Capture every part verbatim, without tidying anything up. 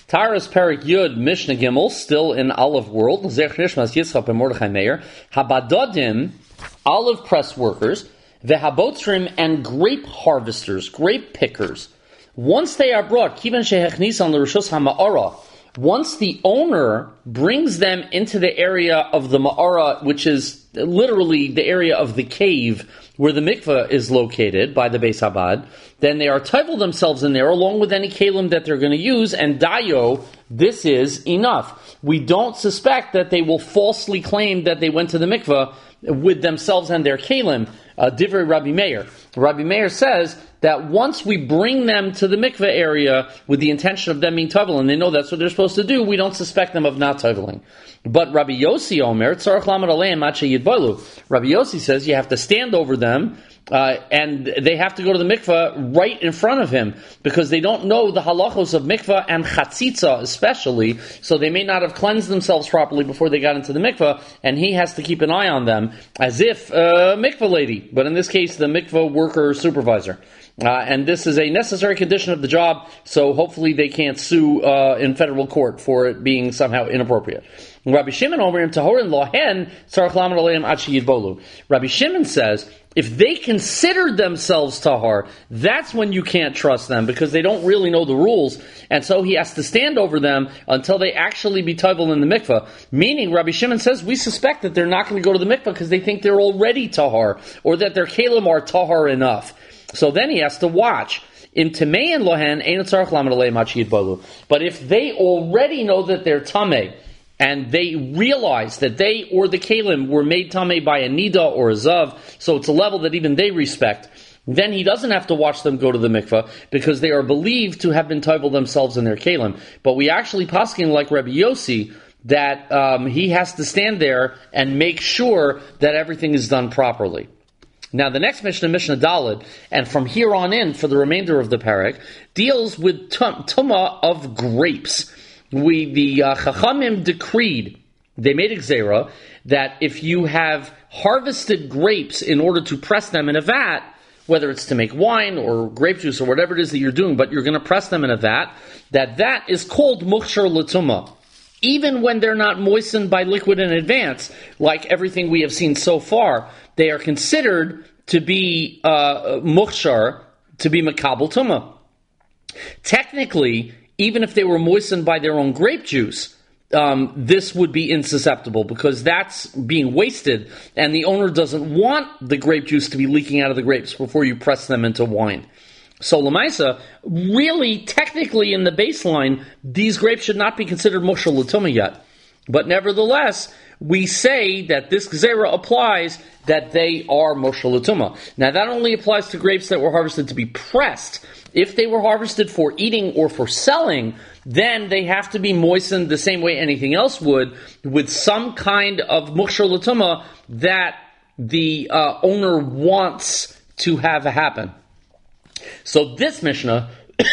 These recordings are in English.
Taras Perik Yud Mishnah Gimel, still in olive world. Zech Nishmas Yitzchak and Mordechai Meir. Habadodim, olive press workers, vehabotrim, and grape harvesters, grape pickers. Once they are brought, kivan shehechnisan l'rishus hama'ara. Once the owner brings them into the area of the ma'ara, which is literally the area of the cave where the mikveh is located by the Beis Habad, then they are tevel themselves in there along with any kalim that they're going to use, and dayo, this is enough. We don't suspect that they will falsely claim that they went to the mikveh with themselves and their kalim. Uh, Divrei Rabbi Meir. Rabbi Meir says that once we bring them to the mikveh area with the intention of them being tevel, and they know that's what they're supposed to do, we don't suspect them of not teveling. But Rabbi Yossi Omer, tzarich lamed aleim ad sheyidbalu. Rabbi Yossi says you have to stand over them, uh, and they have to go to the mikveh right in front of him, because they don't know the halachos of mikveh and chatzitza especially, so they may not have cleansed themselves properly before they got into the mikveh, and he has to keep an eye on them as if a uh, mikveh lady, but in this case the mikveh worker supervisor. Uh, and this is a necessary condition of the job, so hopefully they can't sue uh, in federal court for it being somehow inappropriate. Rabbi Shimon over him tahorin lohen tzarich lamed aleim ad sheyidbolu. Rabbi Shimon says if they considered themselves tahar, that's when you can't trust them because they don't really know the rules, and so he has to stand over them until they actually be tevel in the mikveh. Meaning, Rabbi Shimon says we suspect that they're not going to go to the mikveh because they think they're already tahar, or that their kalim are tahar enough. So then he has to watch. In Tamein lohen ein tzarich lamed aleim ad sheyidbolu. But if they already know that they're tameh, and they realize that they or the kalim were made tameh by a nida or a zav, so it's a level that even they respect, then he doesn't have to watch them go to the mikveh because they are believed to have been tevel themselves in their kalim. But we actually paskin like Rabbi Yossi that um, he has to stand there and make sure that everything is done properly. Now, the next Mishnah, Mishnah Daled, and from here on in, for the remainder of the parak, deals with tum- tumah of grapes. We, the uh, Chachamim decreed, they made a gzera, that if you have harvested grapes in order to press them in a vat, whether it's to make wine or grape juice or whatever it is that you're doing, but you're going to press them in a vat, that that is called mukhshar l'tumah. Even when they're not moistened by liquid in advance, like everything we have seen so far, they are considered to be uh, mukhshar, to be makabel tumah. Technically, even if they were moistened by their own grape juice, um, this would be insusceptible because that's being wasted, and the owner doesn't want the grape juice to be leaking out of the grapes before you press them into wine. So Lamaisa, really, technically in the baseline, these grapes should not be considered mukhshar l'tumah yet. But nevertheless, we say that this gzera applies that they are mukhshar l'tumah. Now that only applies to grapes that were harvested to be pressed. If they were harvested for eating or for selling, then they have to be moistened the same way anything else would, with some kind of mukhshar l'tumah that the uh, owner wants to have happen. So this Mishnah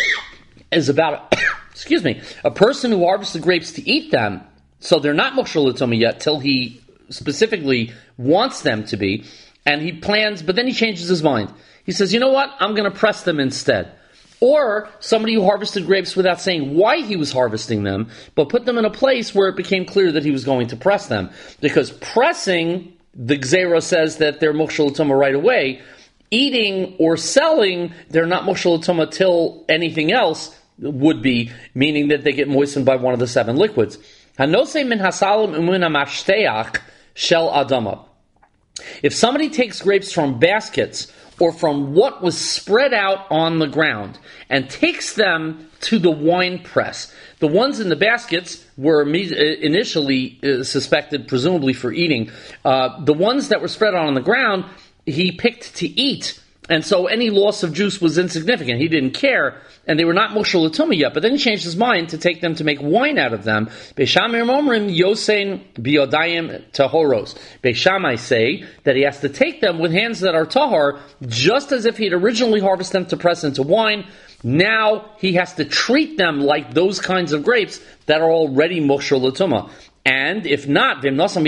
is about, a, excuse me, a person who harvested grapes to eat them, so they're not mukhshar l'tumah yet till he specifically wants them to be, and he plans, but then he changes his mind. He says, you know what, I'm going to press them instead. Or somebody who harvested grapes without saying why he was harvesting them, but put them in a place where it became clear that he was going to press them. Because pressing, the gzera says that they're mukhshar l'tumah right away. Eating or selling, they're not mukhshar l'tumah till anything else would be, meaning that they get moistened by one of the seven liquids. Hanosei min hasalim u'min hamashsteach shel adama. If somebody takes grapes from baskets or from what was spread out on the ground and takes them to the wine press, the ones in the baskets were initially suspected, presumably for eating. Uh, the ones that were spread out on the ground, he picked to eat, and so any loss of juice was insignificant. He didn't care, and they were not mukhshar l'tumah yet. But then he changed his mind to take them to make wine out of them. Beis Shammai omrim yosein biyodayim tahoros. Beis Shammai say that he has to take them with hands that are tahar, just as if he had originally harvested them to press into wine. Now he has to treat them like those kinds of grapes that are already mukhshar l'tumah. And if not,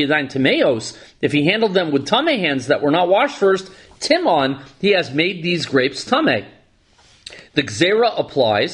if he handled them with tameh hands that were not washed first, timon, he has made these grapes tameh. The gzera applies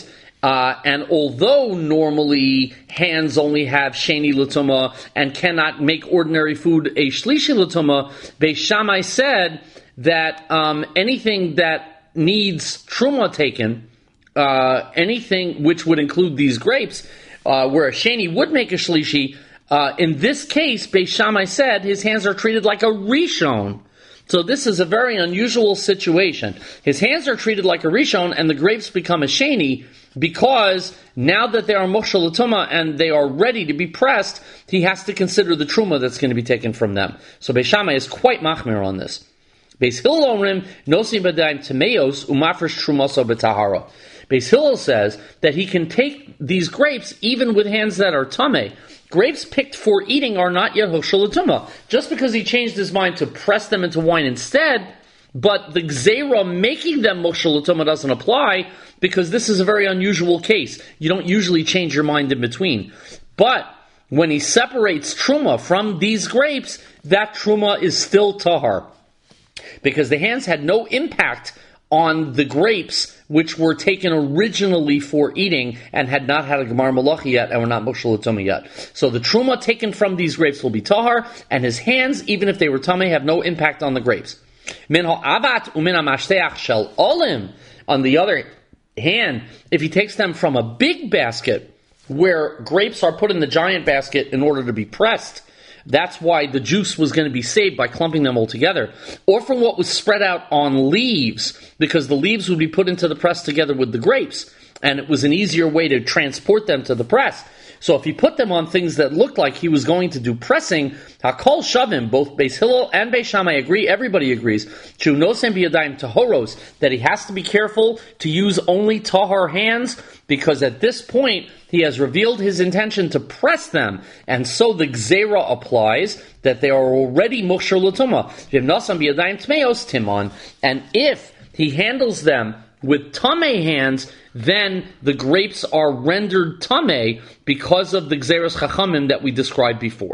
Uh, and although normally hands only have sheni l'tumah and cannot make ordinary food a shlishi l'tumah, Beis Shammai said that um, anything that needs truma taken, uh, anything which would include these grapes, uh, where a sheni would make a shlishi, uh, in this case, Beis Shammai said his hands are treated like a rishon. So this is a very unusual situation. His hands are treated like a rishon, and the grapes become a sheni, because now that they are moksha l'tumah and they are ready to be pressed, he has to consider the truma that's going to be taken from them. So Beis Shammai is quite machmir on this. Beis Hillel omrim nosim b'dayim tameos umafresh trumaso b'tahara. Beis Hillel says that he can take these grapes even with hands that are tameh. Grapes picked for eating are not yet moksha l'tumah. Just because he changed his mind to press them into wine instead, but the gzeira making them moksha l'tumah doesn't apply, because this is a very unusual case. You don't usually change your mind in between. But when he separates truma from these grapes, that truma is still tahar, because the hands had no impact on the grapes which were taken originally for eating and had not had a gemar malachi yet and were not moksha l'tumah yet. So the truma taken from these grapes will be tahar, and his hands, even if they were tameh, have no impact on the grapes. Min ha'avat umin ha'mashteach shel olim. On the other hand, if he takes them from a big basket where grapes are put in the giant basket in order to be pressed, that's why the juice was going to be saved by clumping them all together. Or from what was spread out on leaves, because the leaves would be put into the press together with the grapes, and it was an easier way to transport them to the press. So if he put them on things that looked like he was going to do pressing, Hakol Shavim, both Beis Hillel and Beis Shammai agree, everybody agrees, Chunosem biyadayim tahoros, that he has to be careful to use only tahar hands, because at this point he has revealed his intention to press them, and so the gzeira applies that they are already moksha l'tumah. V'imnosam biyadayim tmeos timon, and if he handles them with tameh hands, then the grapes are rendered tameh because of the gzeras chachamim that we described before.